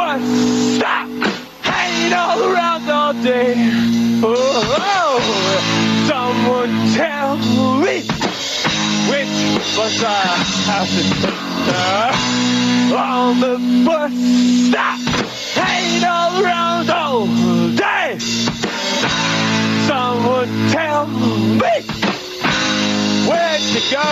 bus stop, hanging all around all day. Oh, someone tell me which bus I have to take. On the bus stop, hanging all around all day. Someone tell me where to go.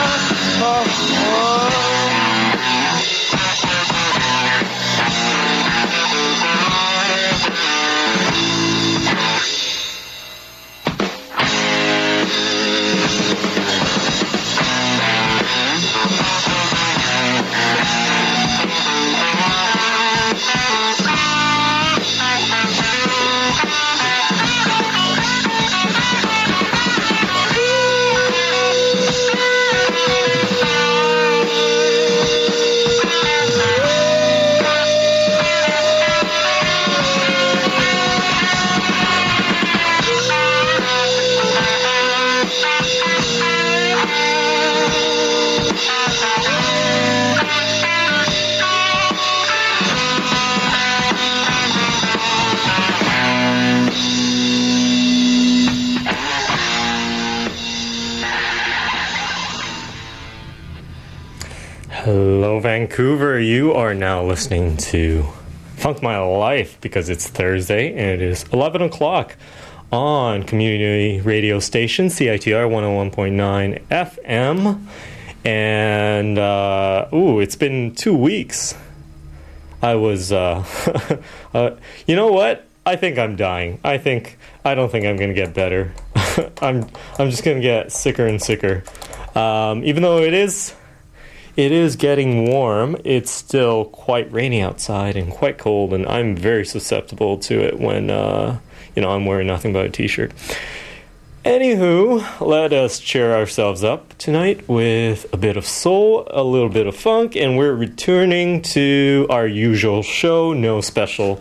Hello, Vancouver. You are now listening to Funk My Life because it's Thursday and it is 11 o'clock on community radio station CITR 101.9 FM. And, it's been 2 weeks. I was, you know what? I think I'm dying. I don't think I'm going to get better. I'm just going to get sicker and sicker. Even though it is getting warm, it's still quite rainy outside and quite cold, and I'm very susceptible to it when, I'm wearing nothing but a t-shirt. Anywho, let us cheer ourselves up tonight with a bit of soul, a little bit of funk, and we're returning to our usual show. No special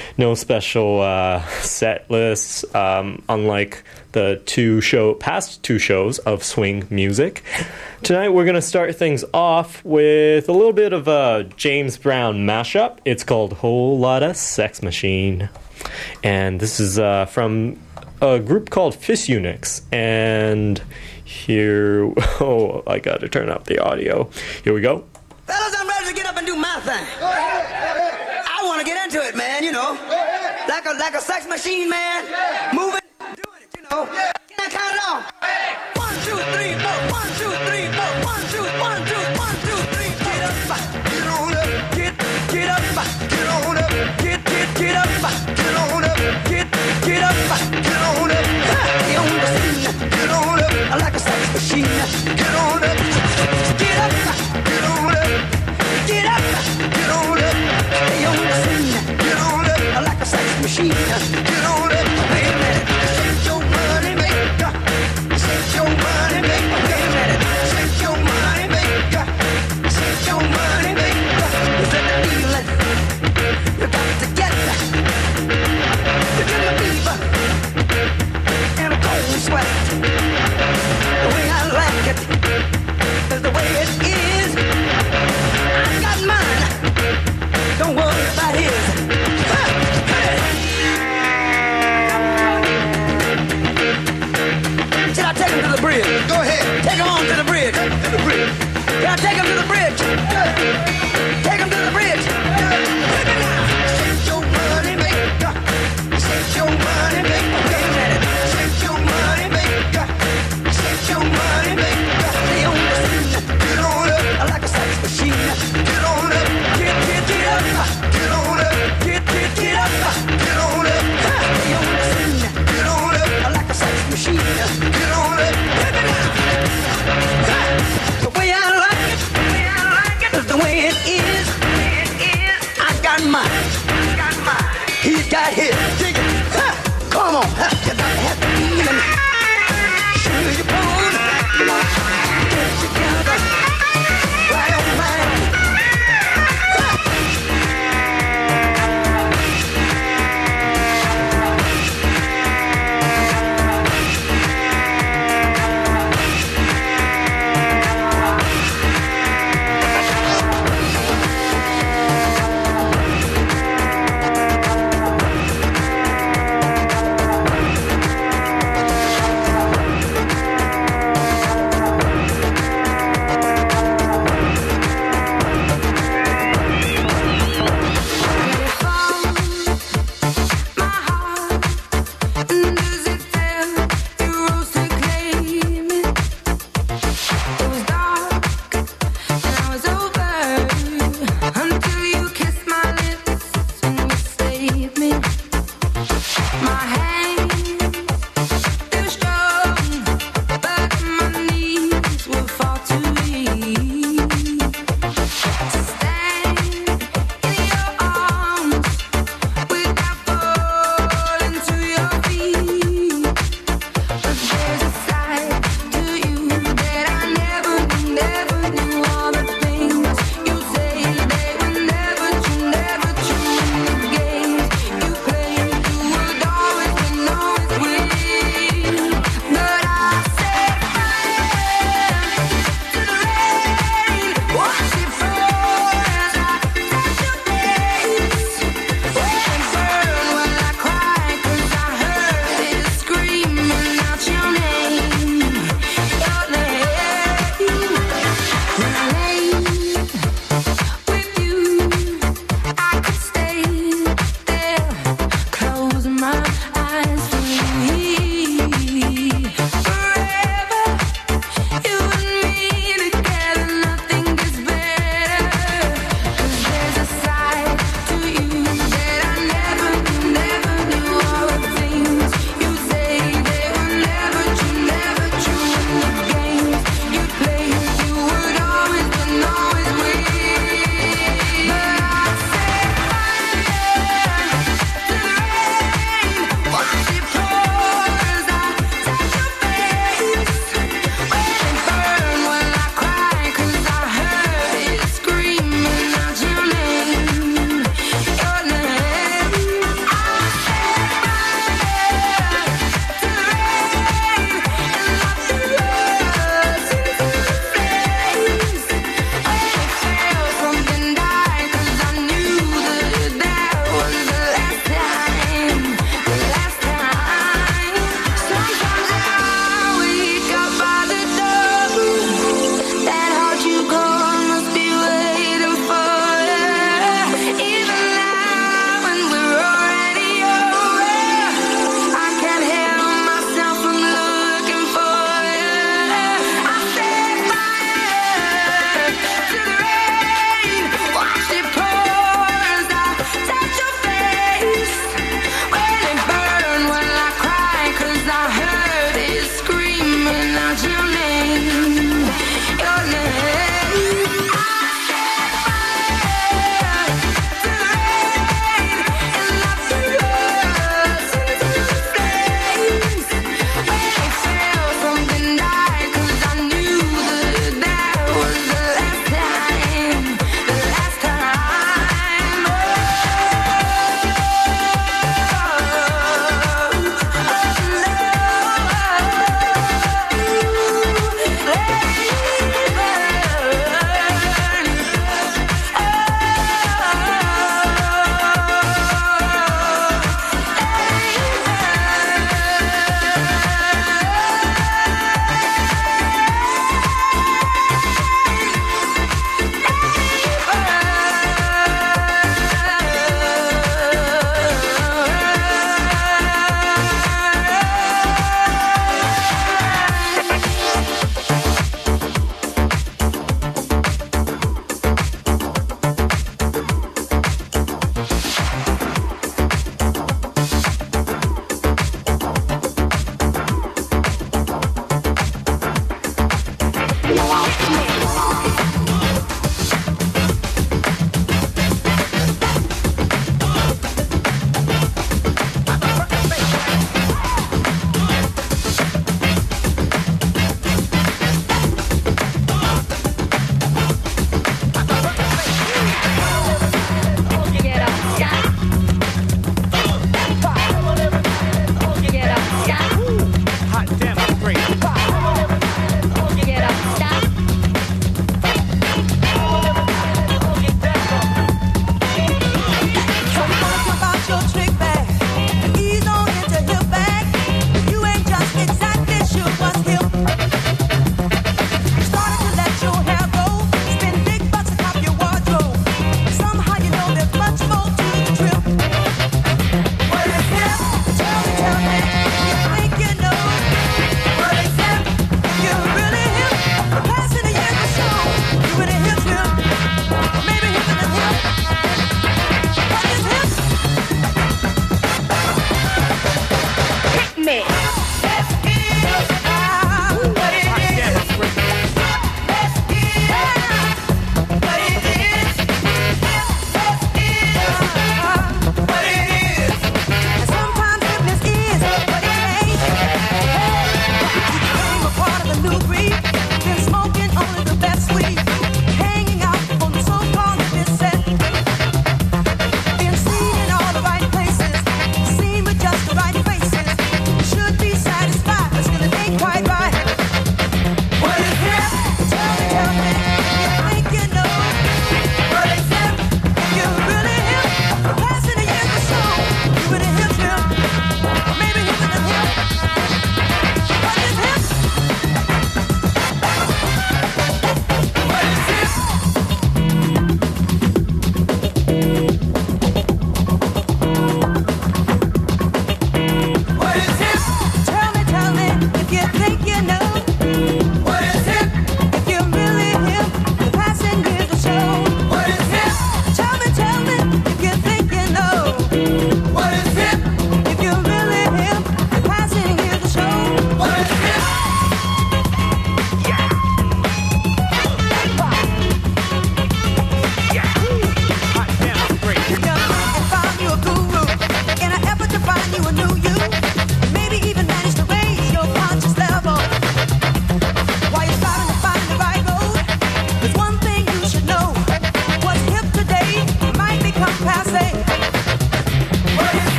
set lists, unlike the past two shows of swing music. Tonight we're going to start things off with a little bit of a James Brown mashup. It's called Whole Lotta Sex Machine. And this is from a group called Fist Eunuchs. And here... Oh, I got to turn up the audio. Here we go. Fellas, I'm ready to get up and do my thing. I want to get into it, man, like a sex machine, man. Moving, doing it, Can I count it off? 1, 2, 3, 4. 1, 2, 3, 4. 1, 2, 1, 2, 1, 2, 3. Get up, get on up, get up, get on up, get up, get on up, get up, get on up. Hey, on the scene, get on up, like a sex machine. Get on up, get up, get on up, get up, get on up. Hey, on the scene, get on up, like a sex machine. Get on up, wait a minute, shake your money maker, shake your money maker. Wait a minute, shake your money maker, shake your money maker. Is that the feeling? You got to get that. You get my fever and a cold sweat. The way I like it is the way it is. I got mine. Don't worry about his. Should I take him to the bridge? Go ahead. Take him on to the bridge. To the bridge. Can I take him to the bridge? Take him to the bridge. Shake your money maker. Shake your money maker. Wait a minute. Shake your money maker. Shake your money maker. Stay on the scene. Get on up. Like a sex machine. Get on up. Get up. Get on up. Get up. Get on up. Stay on the scene. Get on up. Like a sex machine. Get on up. The way I like it is the way it is. I got mine. He's got his. Dig it. Come on. You got to have the feeling. Sure you pull. Get together. Right on mine.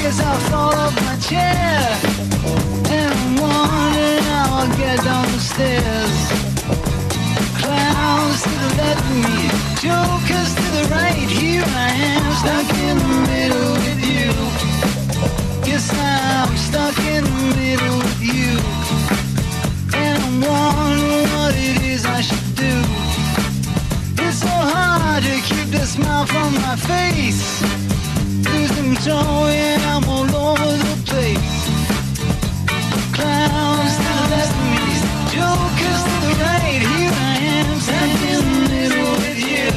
guess I'll fall off my chair, and I'm wondering how I'll get down the stairs. Clowns to the left of me, jokers to the right. Here I am, stuck in the middle with you. Guess I'm stuck in the middle with you, and I'm wondering what it is I should do. It's so hard to keep the smile from my face. Losing control, yeah, I'm all over the place. Clowns to the left of me, jokers to the right. Here I am, stuck in the middle with you.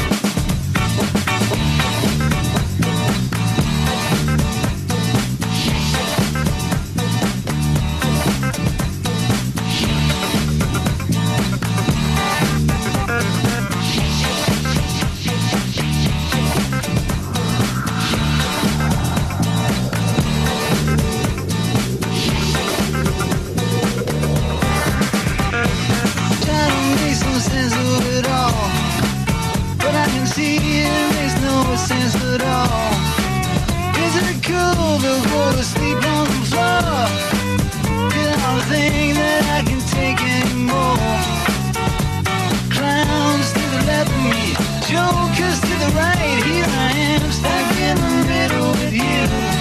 Sense at all. Is it cool to go to sleep on the floor? I don't think that I can take anymore. Clowns to the left of me, jokers to the right. Here I am, stuck in the middle with you.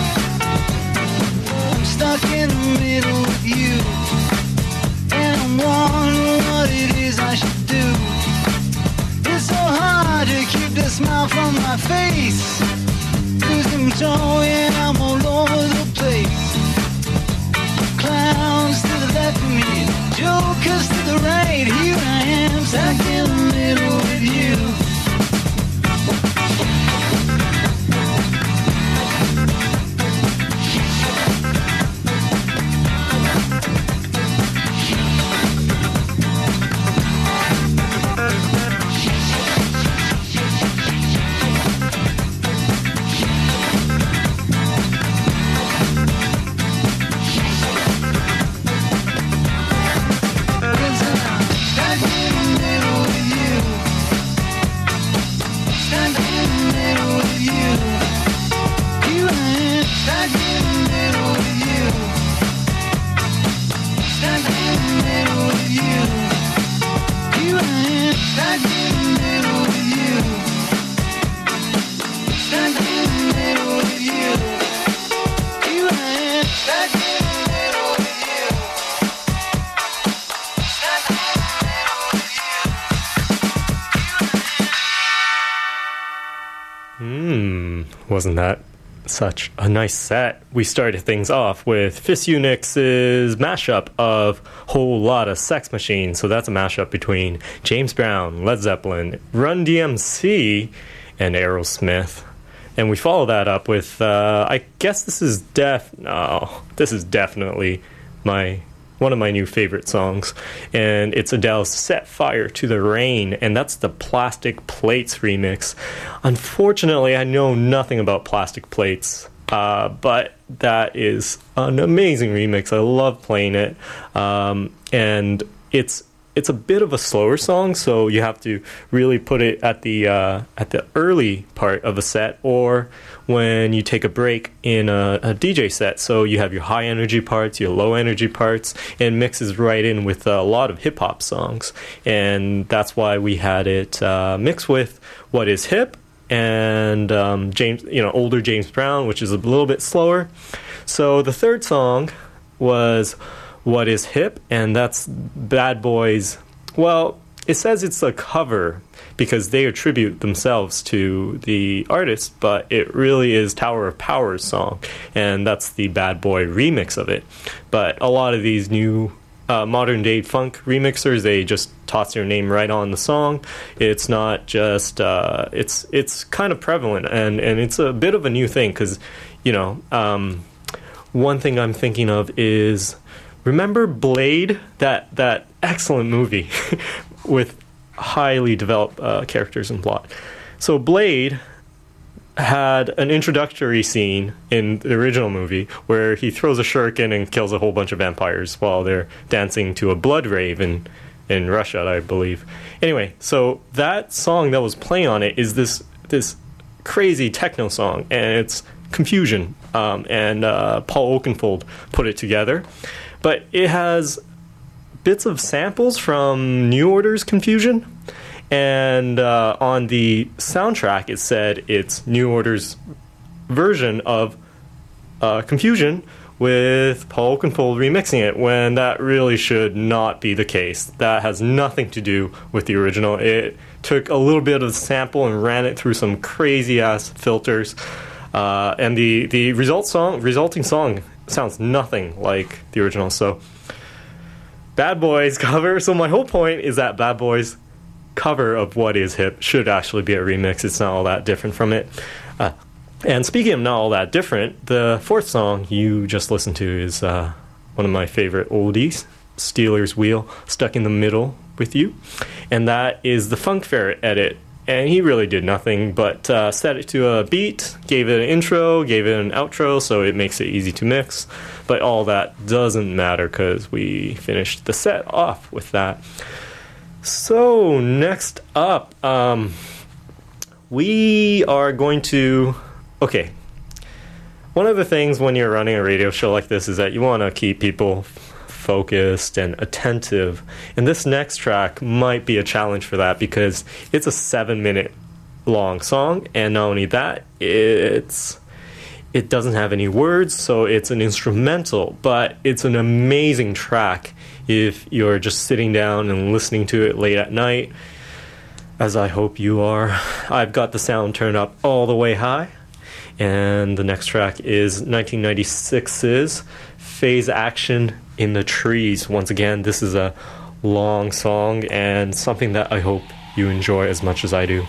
I'm stuck in the middle with you, and I'm wondering what it is I should do. It's so hard to keep the smile from my face. Losing control, yeah, I'm all over the place. Clowns to the left of me, jokers to the right. Here I am, stuck in the middle with you. Wasn't that such a nice set? We started things off with Fist Unix's mashup of Whole Lotta Sex Machine. So that's a mashup between James Brown, Led Zeppelin, Run DMC, and Aerosmith. And we follow that up with, I guess this is definitely one of my new favorite songs, and it's Adele's Set Fire to the Rain, and that's the Plastic Plates remix. Unfortunately, I know nothing about Plastic Plates, but that is an amazing remix. I love playing it, and it's a bit of a slower song, so you have to really put it at the early part of a set, or when you take a break in a DJ set. So you have your high energy parts, your low energy parts, and mixes right in with a lot of hip hop songs. And that's why we had it mixed with What Is Hip and older James Brown, which is a little bit slower. So the third song was What Is Hip, and that's Bad Boys. Well, it says it's a cover because they attribute themselves to the artist, but it really is Tower of Power's song, and that's the Bad Boy remix of it. But a lot of these new modern day funk remixers, they just toss their name right on the song. It's not just it's kind of prevalent, and it's a bit of a new thing because one thing I'm thinking of is, remember Blade, that excellent movie with highly developed characters and plot. So Blade had an introductory scene in the original movie where he throws a shuriken and kills a whole bunch of vampires while they're dancing to a blood rave in Russia, I believe. Anyway, so that song that was playing on it is this crazy techno song, and it's Confusion, and Paul Oakenfold put it together. But it has bits of samples from New Order's Confusion, and on the soundtrack it said it's New Order's version of Confusion with Paul Oakenfold remixing it, when that really should not be the case. That has nothing to do with the original. It took a little bit of the sample and ran it through some crazy ass filters, and the resulting song sounds nothing like the original. So Bad Boys cover. So my whole point is that Bad Boys cover of What Is Hip should actually be a remix. It's not all that different from it. And speaking of not all that different, the fourth song you just listened to is one of my favorite oldies, Steelers Wheel, Stuck in the Middle with You. And that is the Funk Ferret edit. And he really did nothing but set it to a beat, gave it an intro, gave it an outro, so it makes it easy to mix. But all that doesn't matter because we finished the set off with that. So next up, we are going to... Okay, one of the things when you're running a radio show like this is that you want to keep people focused and attentive. And this next track might be a challenge for that because it's a 7-minute long song, and not only that, it doesn't have any words, so it's an instrumental, but it's an amazing track if you're just sitting down and listening to it late at night, as I hope you are. I've got the sound turned up all the way high. And the next track is 1996's Phase Action in the Trees. Once again, this is a long song and something that I hope you enjoy as much as I do.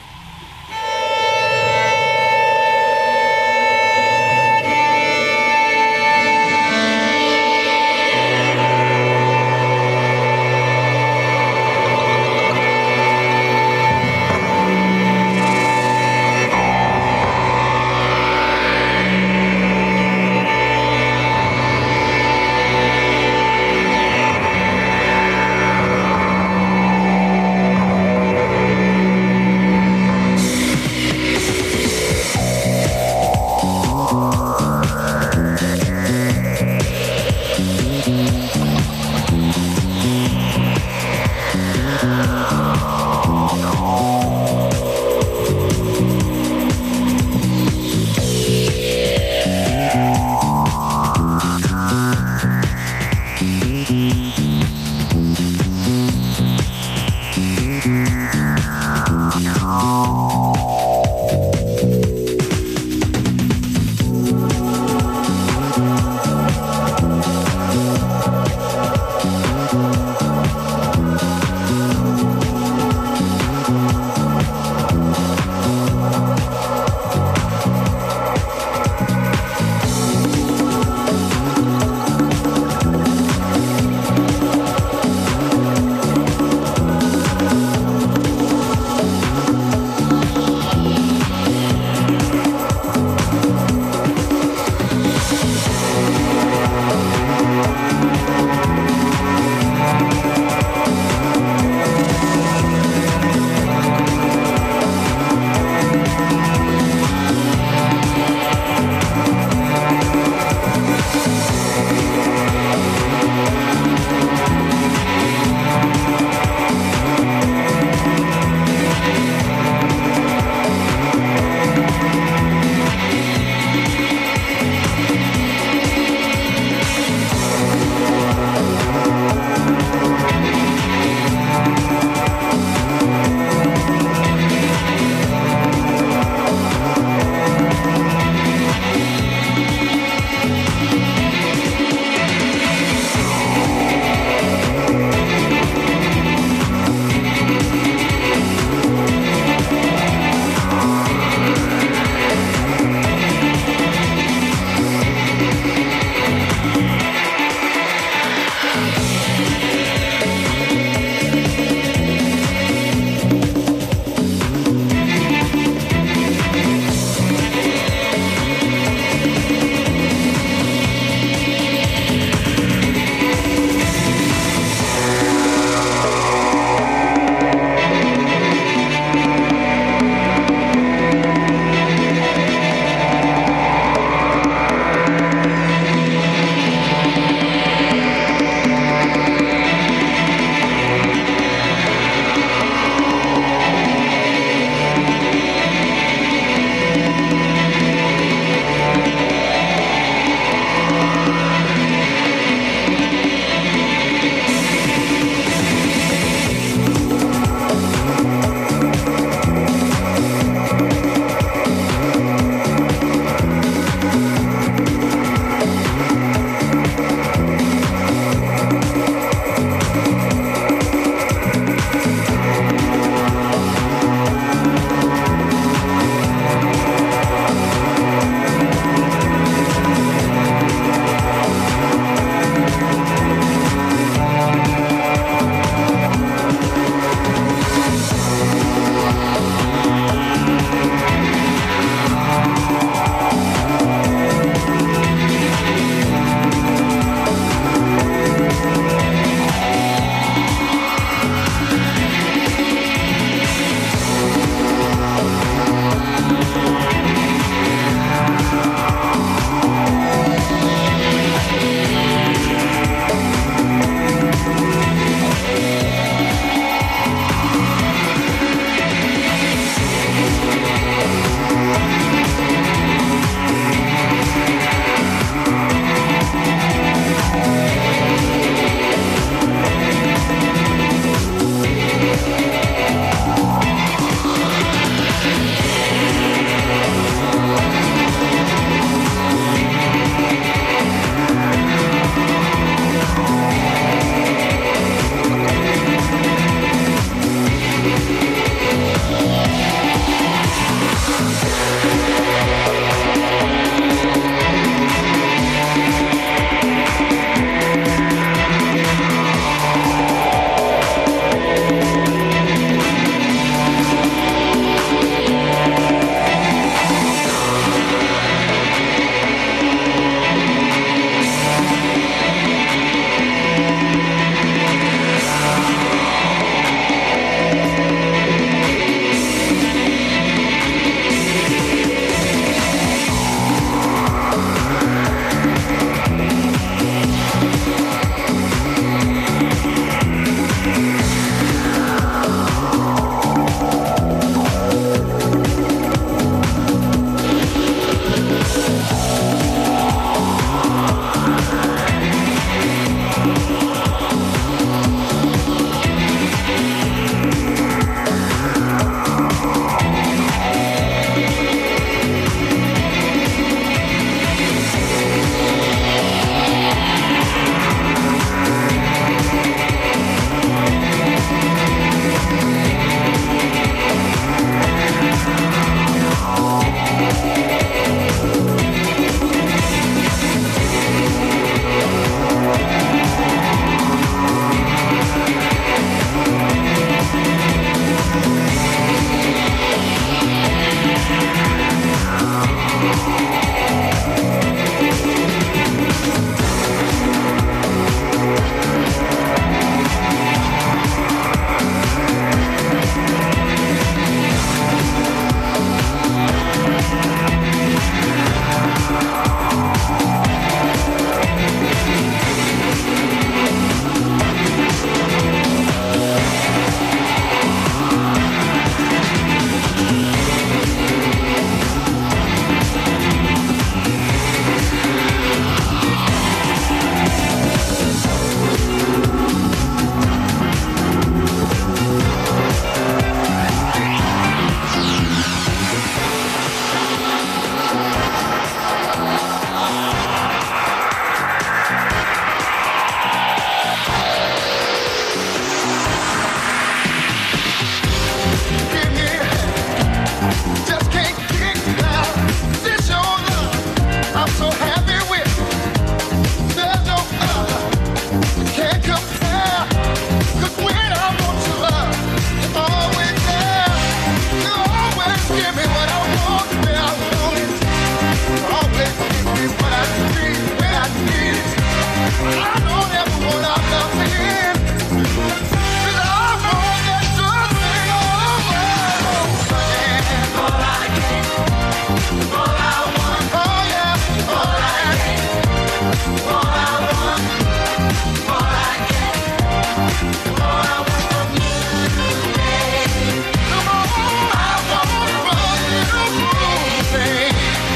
just can't get down. This your love, I'm so happy with. There's no other, can't compare. 'Cause when I want your love, you're always there. You always give me what I want, when I want it. You always give me what I need, when I need it. I don't ever want our love to end. 'Cause I want that good thing over. Yeah. All I get, all I want. Oh yeah, all I get, all I want, all I get, all I want from you, babe. Come on, I want from you, babe.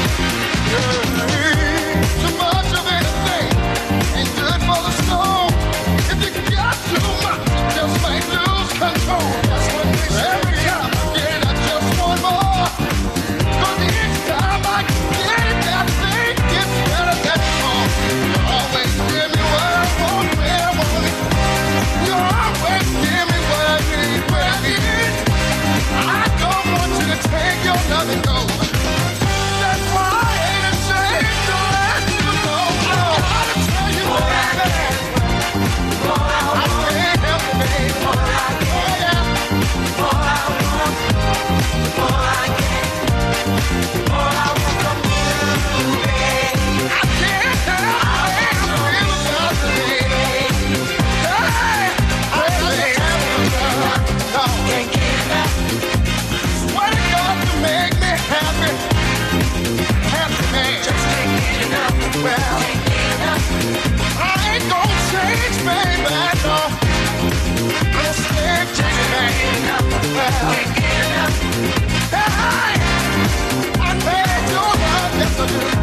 Too much of anything ain't good for the soul. If you got too much, you just might lose control. That's what they say. Every time I get it, I just want more. 'Cause each time I get it, that thing gets better, that's more. You always give me what I want, when I want it. You always give me what I need, when I need it. I don't want you to take your love and go. That's why I ain't ashamed to let you know. I gotta tell you what I got. I can't help it, babe. Oh yeah. All I want, all I get, all I want from you, babe. I can't help it, feel about the babe. Hey, I can't help it, no. Can't get enough. Swear to God to make me happy. Happy man. Just can't get enough. Well, can't get enough. I ain't gonna change, baby, no. I'll stay changing, man. Well, can't get enough. Hey, I need your love, yes I do.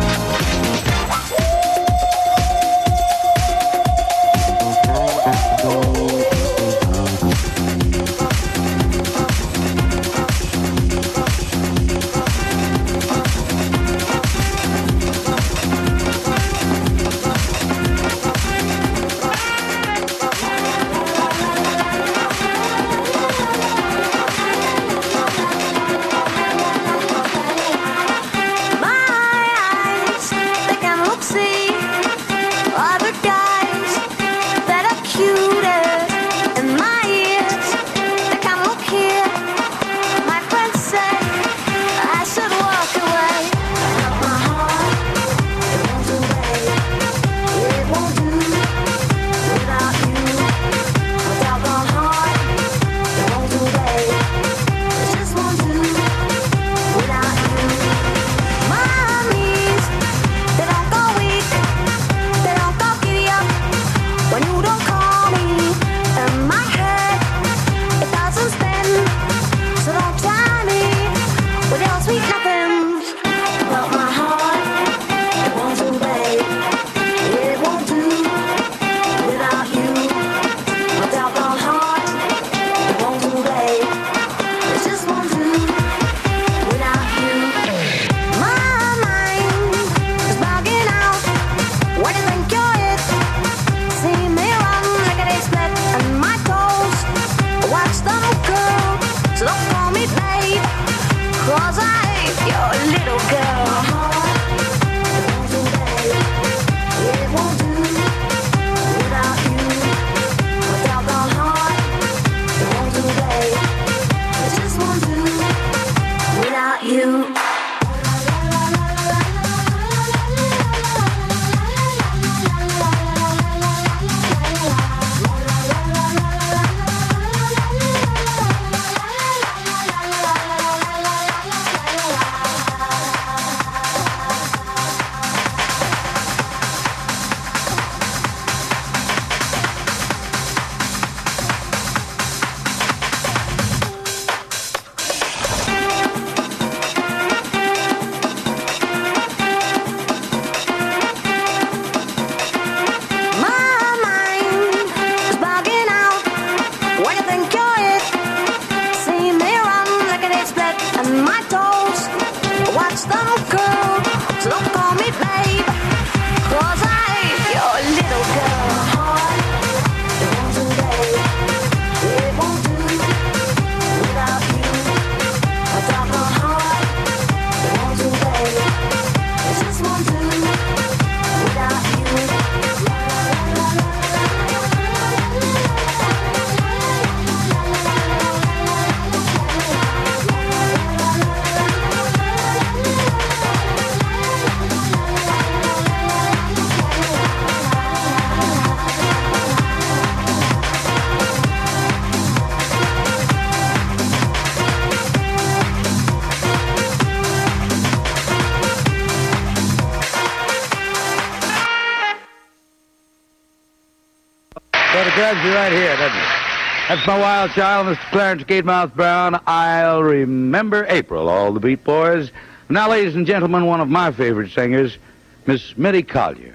grabs you right here, doesn't it? That's my wild child, Mr. Clarence Gatemouth Brown. I'll remember April, all the Beat Boys. Now, ladies and gentlemen, one of my favorite singers, Miss Mitty Collier.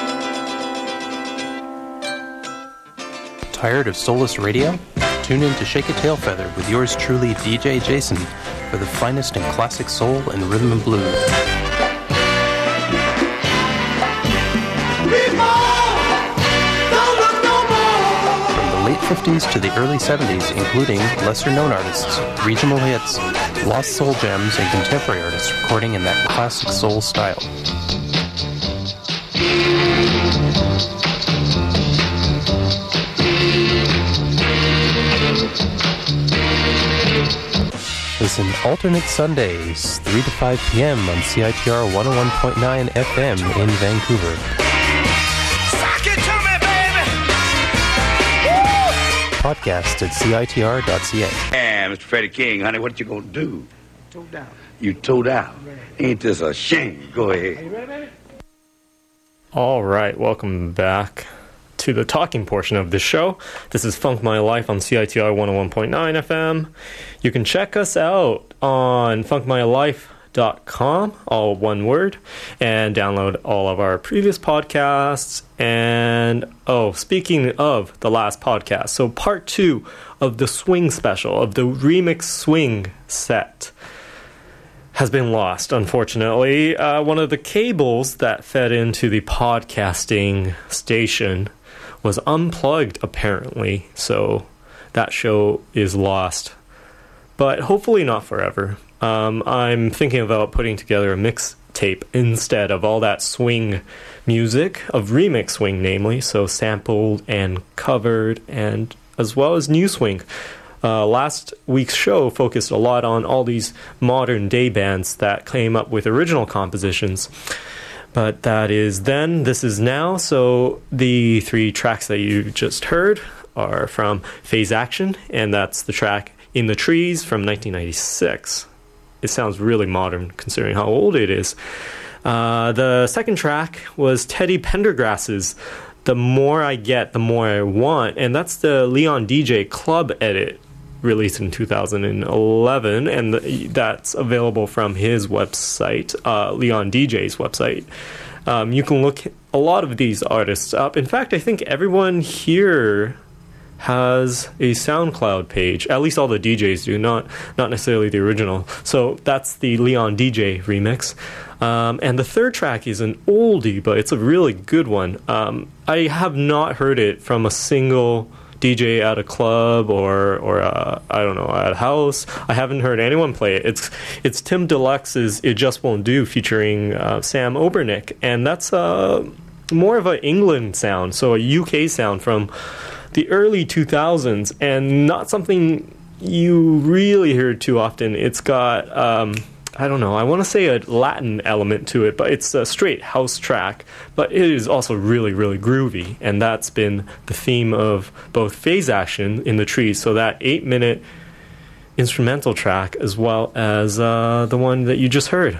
Tired of soulless radio? Tune in to Shake a Tail Feather with yours truly, DJ Jason, for the finest in classic soul and rhythm and blues. Late 50s to the early 70s, including lesser-known artists, regional hits, lost soul gems, and contemporary artists recording in that classic soul style. Listen alternate Sundays, 3 to 5 p.m. on CITR 101.9 FM in Vancouver. Podcast at CITR.ca. Yeah, Mr. Freddie King, honey, what you gonna do? Toe down. You toe down. Ain't this a shame? Go ahead. Are you ready, baby? All right, welcome back to the talking portion of this show. This is Funk My Life on CITR 101.9 FM. You can check us out on funkmylife.com, all one word, and download all of our previous podcasts. And speaking of the last podcast, so part 2 of the swing special, of the remix swing set, has been lost, unfortunately. One of the cables that fed into the podcasting station was unplugged, apparently, so that show is lost. But hopefully not forever. I'm thinking about putting together a mixtape instead of all that swing music, of remix swing namely, so sampled and covered, and as well as new swing. Last week's show focused a lot on all these modern day bands that came up with original compositions. But that is then, this is now, so the 3 tracks that you just heard are from Phase Action, and that's the track In the Trees from 1996. It sounds really modern considering how old it is. The second track was Teddy Pendergrass's The More I Get, The More I Want, and that's the Leon DJ Club edit released in 2011, and that's available from his website, Leon DJ's website. You can look a lot of these artists up. In fact, I think everyone here has a SoundCloud page. At least all the DJs do, not necessarily the original. So that's the Leon DJ remix. And the third track is an oldie, but it's a really good one. I have not heard it from a single DJ at a club or I don't know, at a house. I haven't heard anyone play it. It's Tim Deluxe's It Just Won't Do featuring Sam Obernick, and that's more of an England sound, so a UK sound from the early 2000s, and not something you really hear too often. It's got I don't know, I want to say a Latin element to it, but it's a straight house track, but it is also really, really groovy, and that's been the theme of both Phase Action, In the Trees, so that 8-minute instrumental track, as well as the one that you just heard.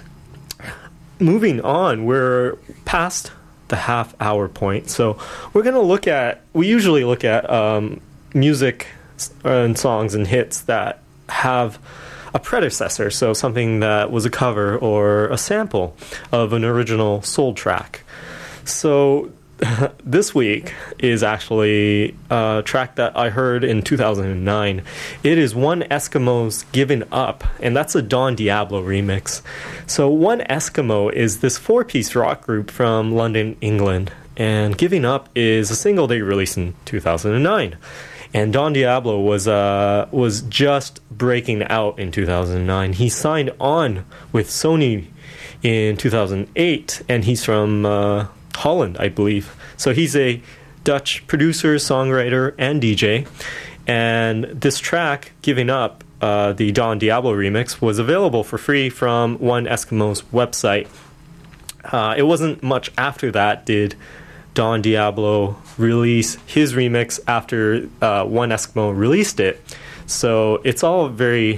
Moving on, we're past the half-hour point, so we're going to look at, we usually look at music and songs and hits that have a predecessor, so something that was a cover or a sample of an original soul track. So this week is actually a track that I heard in 2009. It is One Eskimo's Given Up, and that's a Don Diablo remix. So One Eskimo is this 4-piece rock group from London, England, and Giving Up is a single they released in 2009. And Don Diablo was just breaking out in 2009. He signed on with Sony in 2008, and he's from Holland, I believe. So he's a Dutch producer, songwriter, and DJ. And this track, Giving Up, the Don Diablo remix, was available for free from One Eskimo's website. It wasn't much after that did Don Diablo release his remix after One Eskimo released it. So it's all very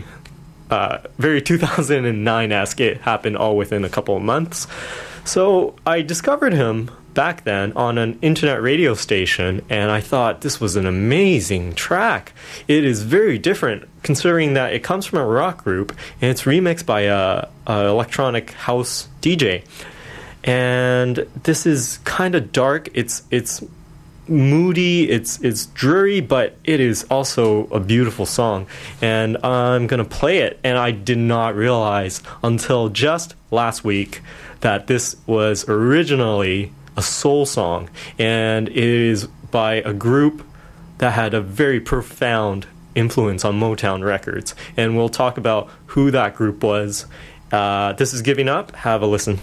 2009-esque. It happened all within a couple of months. So I discovered him back then on an internet radio station, and I thought this was an amazing track. It is very different considering that it comes from a rock group and it's remixed by a electronic house DJ. And this is kind of dark. It's moody, it's dreary, but it is also a beautiful song, and I'm gonna play it. And I did not realize until just last week that this was originally a soul song, and it is by a group that had a very profound influence on Motown Records, and we'll talk about who that group was. This is Giving Up. Have a listen.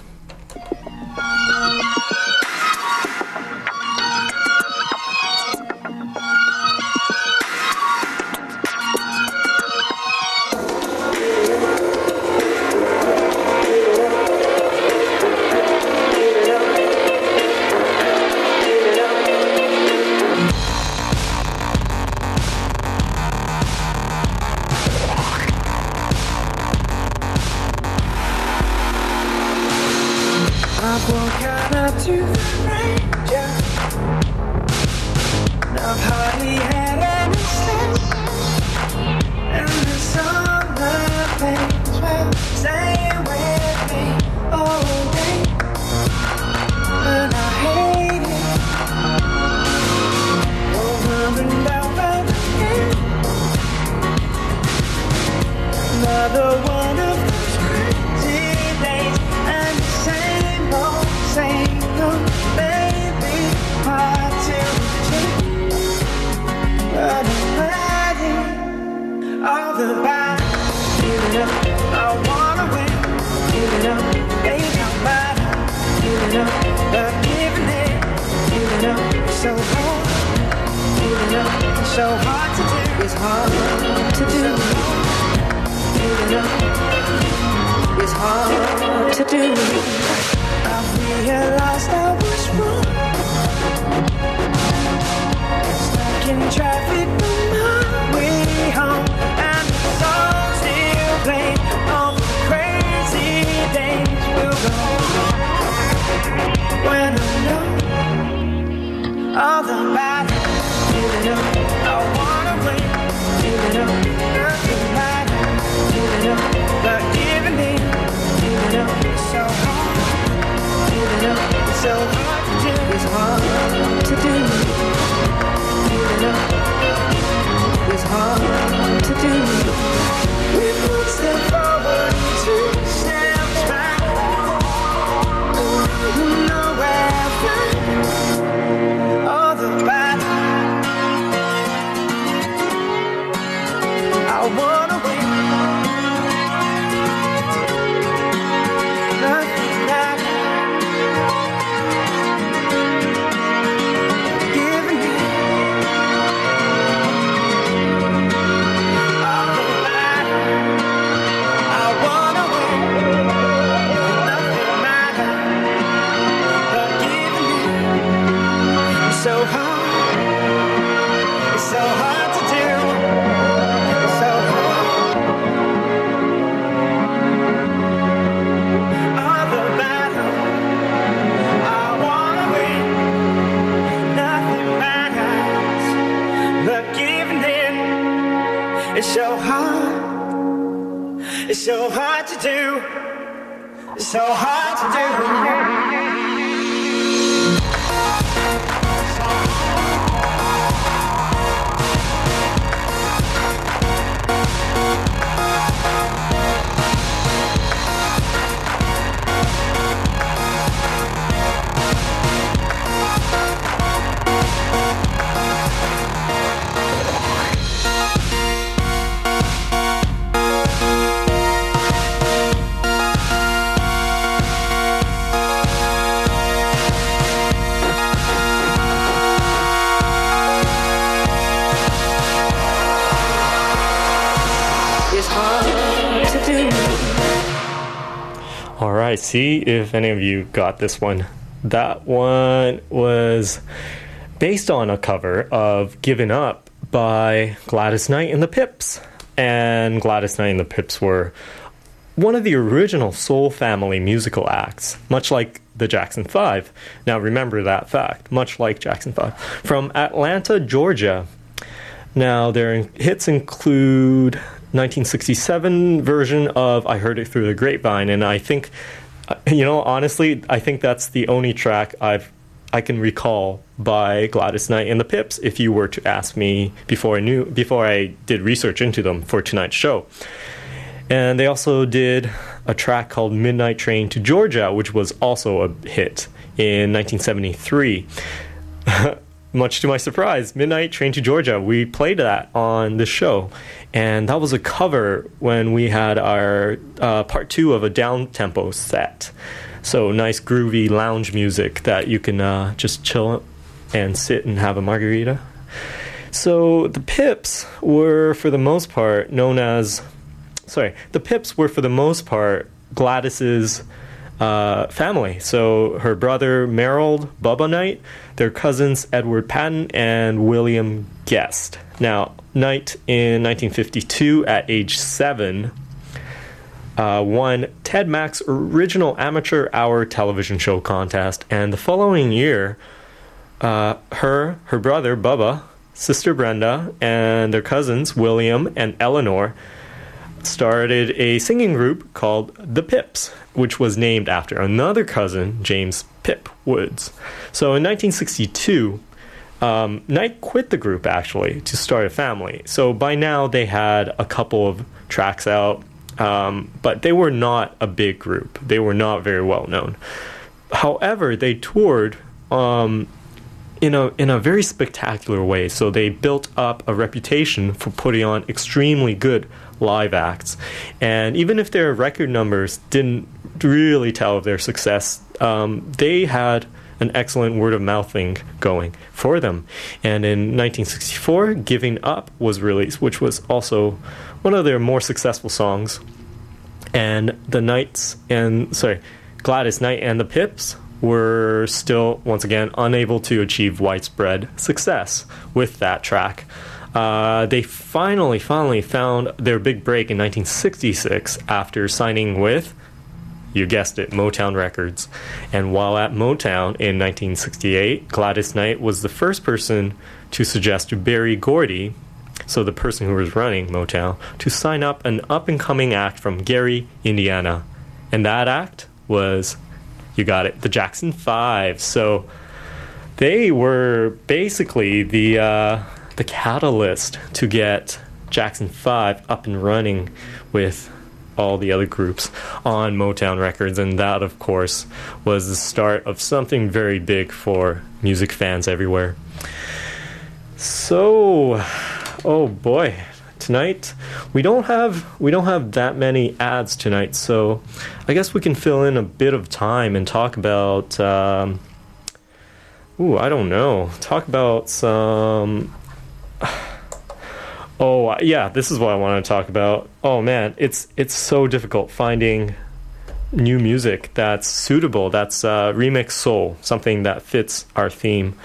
Alright, see if any of you got this one. That one was based on a cover of Given Up by Gladys Knight and the Pips. And Gladys Knight and the Pips were one of the original Soul Family musical acts, much like the Jackson 5. Now remember that fact, much like Jackson 5. From Atlanta, Georgia. Now their hits include 1967 version of I Heard It Through the Grapevine, and I think, honestly, I think that's the only track I can recall by Gladys Knight and the Pips if you were to ask me before I did research into them for tonight's show. And they also did a track called Midnight Train to Georgia, which was also a hit in 1973. Much to my surprise, Midnight Train to Georgia, we played that on the show. And that was a cover when we had our part 2 of a down-tempo set. So nice groovy lounge music that you can just chill and sit and have a margarita. So the Pips were for the most part Gladys's family. So her brother Merrill Bubba Knight, their cousins Edward Patton and William Guest. Now, Knight in 1952 at age 7 won Ted Mack's original amateur hour television show contest, and the following year her brother Bubba, sister Brenda, and their cousins William and Eleanor started a singing group called The Pips, which was named after another cousin, James Pip Woods. So in 1962, Knight quit the group, actually, to start a family. So by now, they had a couple of tracks out, but they were not a big group. They were not very well known. However, they toured in a very spectacular way. So they built up a reputation for putting on extremely good live acts. And even if their record numbers didn't really tell of their success, they had an excellent word-of-mouth thing going for them. And in 1964, Giving Up was released, which was also one of their more successful songs. And Gladys Knight and the Pips were still, once again, unable to achieve widespread success with that track. They finally found their big break in 1966 after signing with, you guessed it, Motown Records. And while at Motown in 1968, Gladys Knight was the first person to suggest to Berry Gordy, so the person who was running Motown, to sign up an up-and-coming act from Gary, Indiana. And that act was, you got it, the Jackson 5. So they were basically the catalyst to get Jackson 5 up and running with all the other groups on Motown Records, and that, of course, was the start of something very big for music fans everywhere. So, oh boy, tonight we don't have that many ads tonight, so I guess we can fill in a bit of time and talk about talk about some. Oh, yeah, this is what I want to talk about. Oh, man, it's so difficult finding new music that's suitable, that's remix soul, something that fits our theme.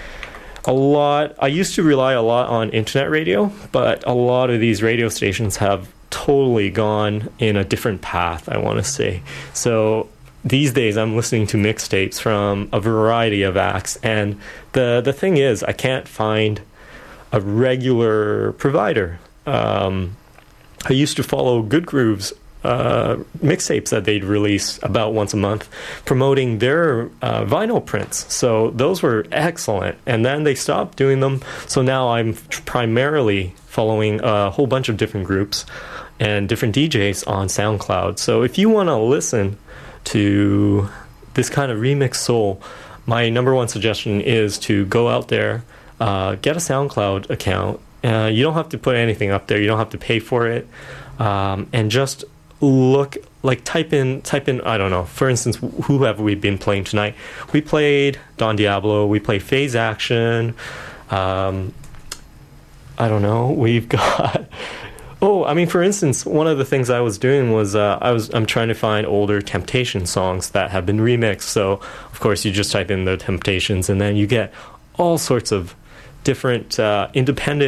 I used to rely a lot on internet radio, but a lot of these radio stations have totally gone in a different path, I want to say. So these days I'm listening to mixtapes from a variety of acts, and the thing is, I can't find a regular provider. I used to follow Good Grooves mixtapes that they'd release about once a month promoting their vinyl prints. So those were excellent. And then they stopped doing them. So now I'm primarily following a whole bunch of different groups and different DJs on SoundCloud. So if you want to listen to this kind of remix soul, my number one suggestion is to go out there, get a SoundCloud account. You don't have to put anything up there. You don't have to pay for it. And just look, like type in, I don't know, for instance, who have we been playing tonight? We played Don Diablo. We played Phase Action. I don't know. We've got... for instance, one of the things I was doing was I'm trying to find older Temptation songs that have been remixed. So, of course, you just type in the Temptations, and then you get all sorts of different independent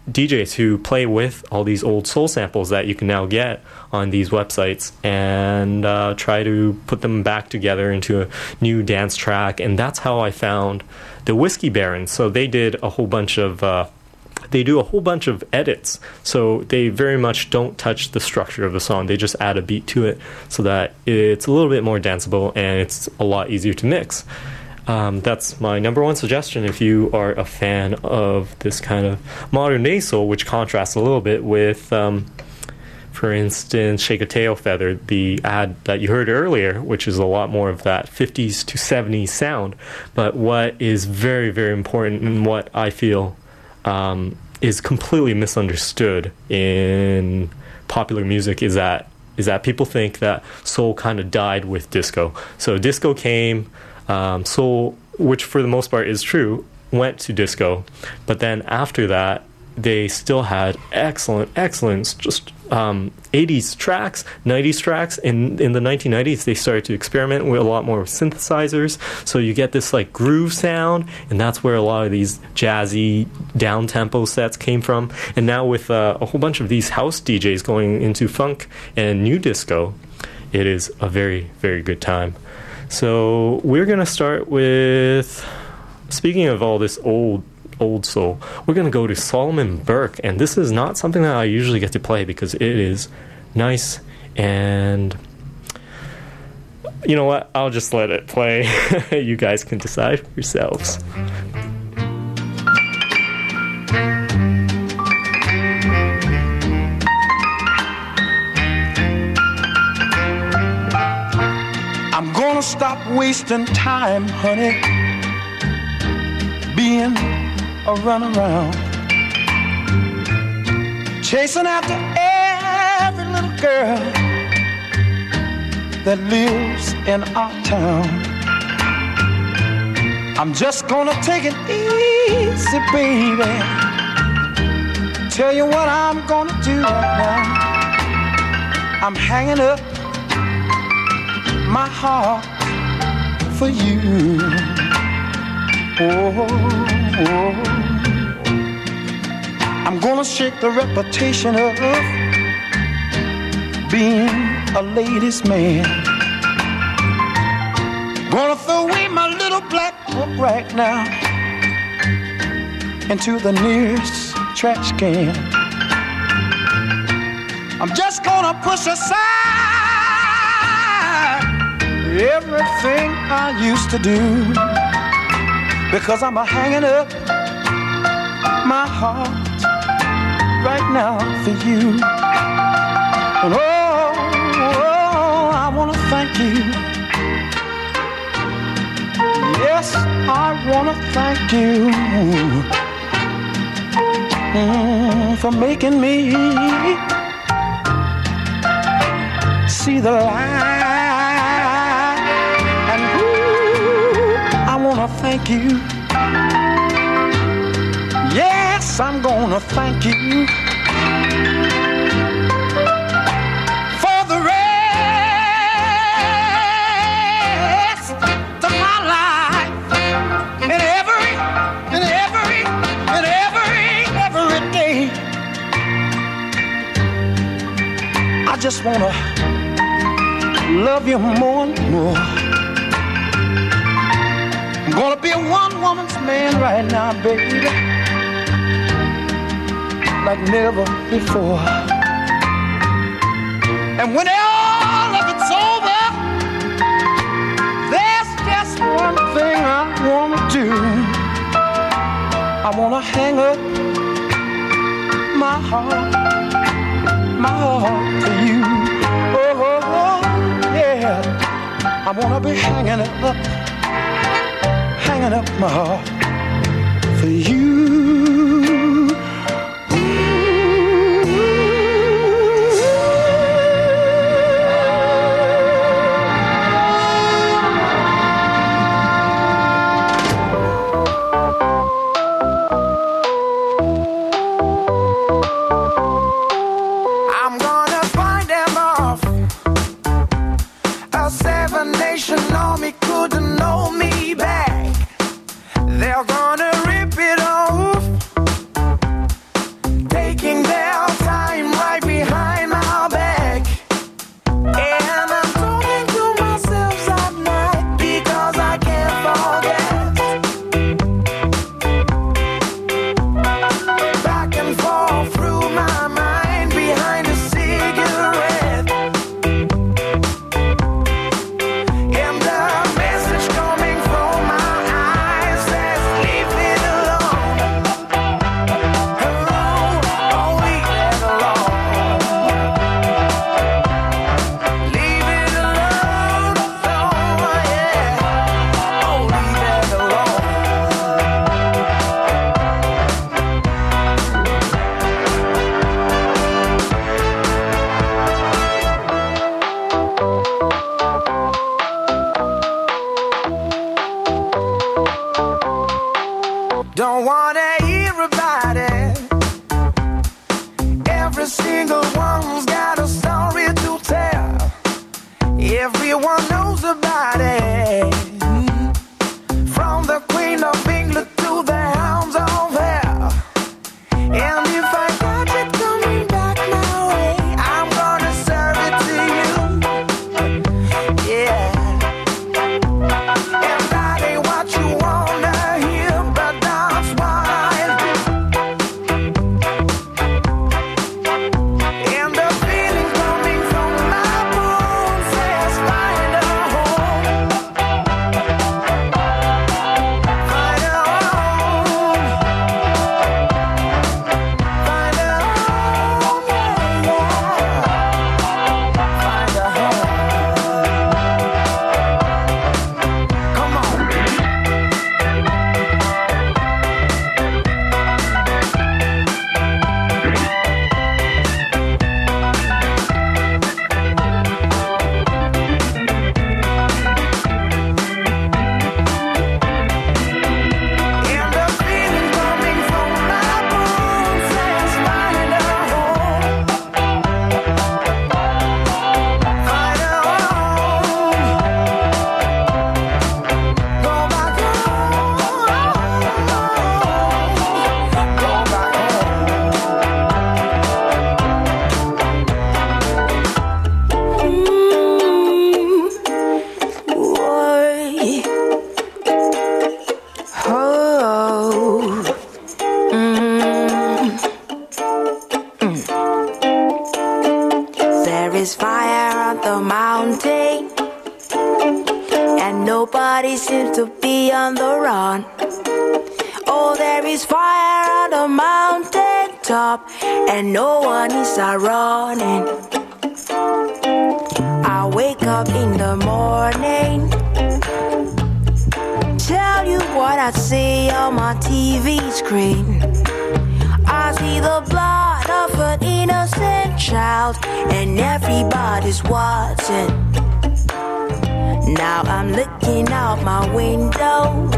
DJs who play with all these old soul samples that you can now get on these websites and try to put them back together into a new dance track. And that's how I found the Whiskey Barons. So they did a whole bunch of they do a whole bunch of edits, so they very much don't touch the structure of the song. They just add a beat to it so that it's a little bit more danceable and it's a lot easier to mix. That's my number one suggestion if you are a fan of this kind of modern day soul, which contrasts a little bit with, for instance, Shake a Tail Feather, the ad that you heard earlier, which is a lot more of that 50s to 70s sound. But what is very, very important and what I feel is completely misunderstood in popular music is that people think that soul kind of died with disco. So disco came, soul, which for the most part is true, went to disco, but then after that they still had excellent just 80s tracks, 90s tracks. In the 1990s they started to experiment with a lot more synthesizers, so you get this like groove sound, and that's where a lot of these jazzy down-tempo sets came from. And now with a whole bunch of these house DJs going into funk and new disco, it is a very, very good time. So we're going to start with, speaking of all this old soul, we're going to go to Solomon Burke, and this is not something that I usually get to play because it is nice, and you know what, I'll just let it play. You guys can decide for yourselves. I'm gonna stop wasting time, honey, being a runaround, chasing after every little girl that lives in our town. I'm just gonna take it easy, baby. Tell you what I'm gonna do right now. I'm hanging up my heart for you. Oh. I'm gonna shake the reputation of being a ladies' man. Gonna throw away my little black book right now into the nearest trash can. I'm just gonna push aside everything I used to do, because I'm hanging up my heart right now for you. And I want to thank you. Yes, I want to thank you for making me see the light. And I want to thank you. Yes, I'm gonna thank you for the rest of my life, and every day. I just wanna love you more and more. I'm gonna be a one-woman's man right now, baby, like never before. And when all of it's over, there's just one thing I wanna do. I wanna hang up my heart for you. Oh, yeah. I wanna be hanging up my heart for you. Couldn't know me back. They're gonna rip it all is fire on the mountain, and nobody seems to be on the run. Oh, there is fire on the mountain top, and no one is running. I wake up in the morning, tell you what I see on my TV screen. I see the blood of an innocent child, and everybody's watching. Now I'm looking out my window,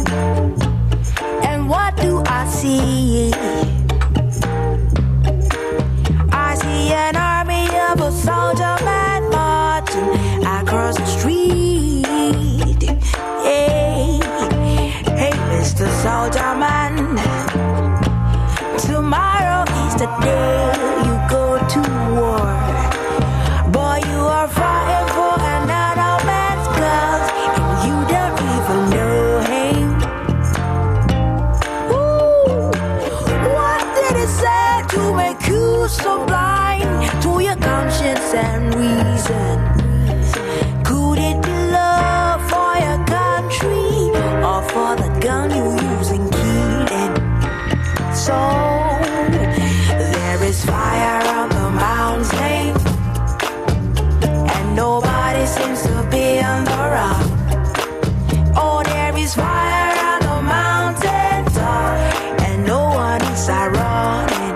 and what do I see? I see an army of a soldier man marching across the street. Hey, hey, Mr. Soldier Man, tomorrow is the day you go to war. Boy, you are fighting for another man's cause, and you don't even know him. Ooh, what did it say to make you so blind to your conscience and reason? Could it be love for your country, or for the gun you use in killing? So there is fire on the mountain, and nobody seems to be on the run. Oh, there is fire on the mountain top, and no one is running.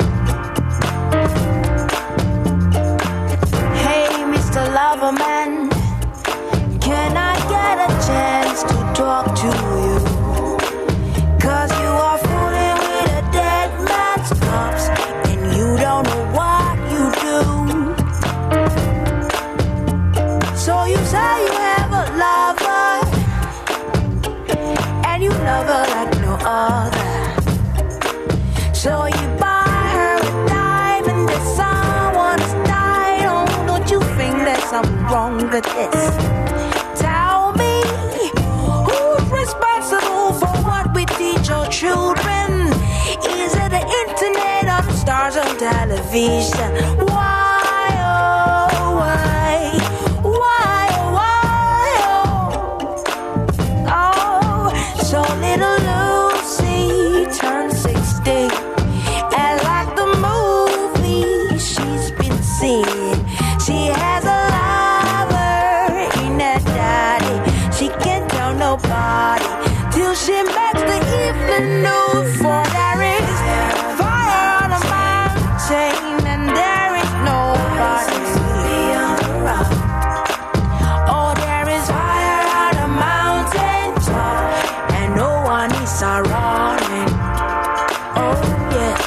Hey, Mr. Loverman, can I get a chance to talk to you? 'Cause you are fooling with a dead man's corpse, and you don't know what you do. So you say you have a lover, and you love her like no other. So you buy her a diamond that someone has died. Oh, don't you think there's something wrong with this? Tell me, who's responsible for what we teach our children? Is it the internet or the stars on television? Why, oh, why? Why, oh, why, oh? Oh, so little Lucy turned 16, and like the movie she's been seeing, she has a lover in her daddy. She can't tell nobody till she makes the evening news. For there is fire on the mountain, and there is nobody. Oh, there is fire on the mountain top, and no one is running. Oh, yes.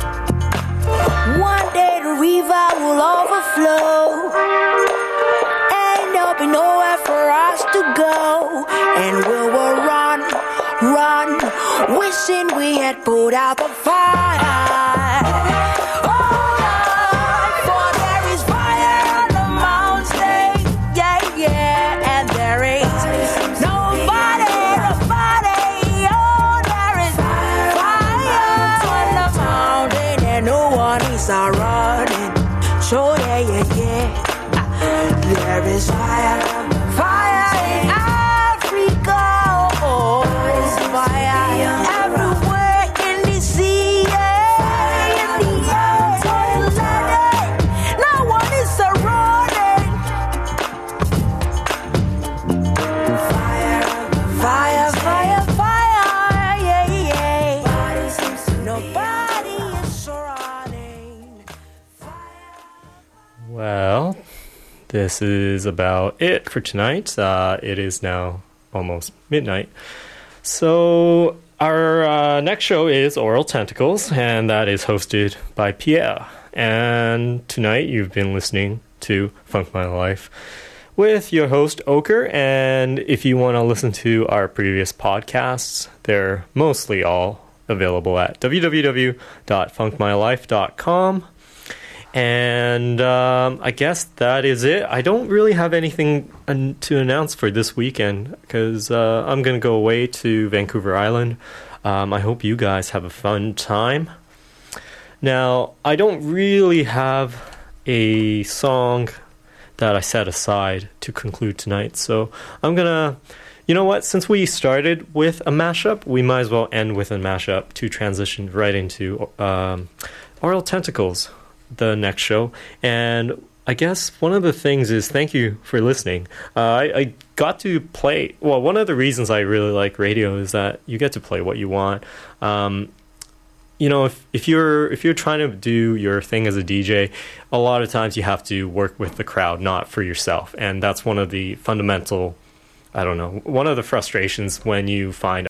One day the river will overflow, and there'll be nowhere for us to go, and we will run, run, wishing we had put out the fire. Oh, Lord, for there is fire on the mountain, yeah, yeah, and there is nobody, nobody. Oh, there is fire on the mountain, and no one is running. So yeah, yeah, yeah, there is fire, fire in Africa. Oh, there is fire everywhere in the sea, yeah, in the air. No one is running. Fire, fire, fire, fire, yeah, yeah. Nobody is running. Well, this is about it for tonight. It is now almost midnight. So our next show is Oral Tentacles, and that is hosted by Pierre. And tonight you've been listening to Funk My Life with your host Ochre. And if you want to listen to our previous podcasts, they're mostly all available at www.funkmylife.com. And I guess that is it. I don't really have anything to announce for this weekend because I'm going to go away to Vancouver Island. I hope you guys have a fun time. Now, I don't really have a song that I set aside to conclude tonight. So I'm gonna, you know what, since we started with a mashup, we might as well end with a mashup to transition right into Oral Tentacles, the next show. And I guess one of the things is thank you for listening. I got to play, well, one of the reasons I really like radio is that you get to play what you want. You know, if you're trying to do your thing as a DJ, a lot of times you have to work with the crowd, not for yourself. And that's one of the fundamental, I don't know, one of the frustrations when you find